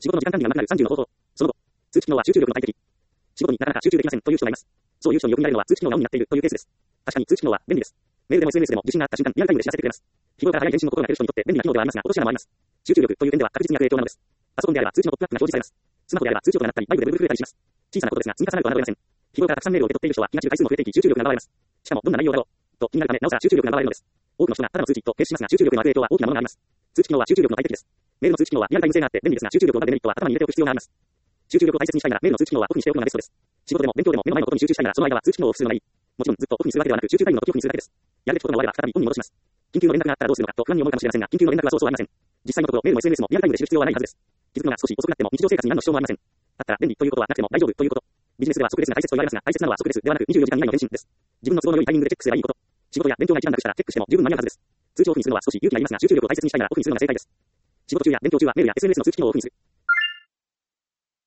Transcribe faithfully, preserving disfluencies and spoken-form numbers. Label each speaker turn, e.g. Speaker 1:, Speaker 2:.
Speaker 1: 仕事の時間管理が上手くなるさんじゅうの方法。その後、通知機能は集中力の大敵。仕事になかなか集中できませんという人がいます。そういう人によく見られるのは通知機能がオンになっているというケースです。確かに通知機能は便利です。メールでも エスエヌエス でも地震があった瞬間、リアルタイムで知らせてくれます。日頃から早い返信のことが減る人にとって便利な機能ではありますが、落とし穴もあります。集中力という点では確実に悪影響なのです。パソコンであれば通知のポップアップが表示されます。スマホであれば通知音が鳴ったり、バイブでブルブル震えたりします。小さなことですが積み重なると侮れません。日頃からたくさんメールを受け取っている人は気が散る回数も増えていき集中力が奪われます。しかもどんな内容だろうと気になるため、なおさら集中力が奪われるのです。多くの人がただの通知と停止しますが、集中力の悪影響は大きなものがあります。通知機能は集中力の大敵です。メールの通知機能はリアルタイム性があって便利ですが、集中力を奪うデメリットは頭に入れておく必要があります。集中力を大切にしたいならメールの通知機能はオフにしておくのがベストです。仕事でも勉強でも目の前のことに集中したいならその間は通知機能をオフするのがいい。もちろんずっとオフにするわけではなく、集中タイムの時オフにするだけです。やるべきことが終われば再びオンに戻します。緊急の連絡があったらどうするのかと不安に思うかもしれませんが、緊急の連絡はそうそうありません。実際のところメールも エスエヌエス もリアルタイムで知る必要はないはずです。気づくのが少し遅くなっても日常生活に何の支障もありません。だったら便利ということはなくても大丈夫ということ。ビジネスでは即レスが大切と言われますが、大切なのは即レスではなくにじゅうよじかん以内の返信です。自分の都合の良いタイミングでチェックすればいいこと。仕事や勉強が一段落したらチェックしても十分間に合うはずです。通知をオフにするのは少し勇気がいりますが、集中力を大切にしたいならオフにするのが正解です。仕事中や勉強中はメールや エスエヌエス の通知機能をオフにする。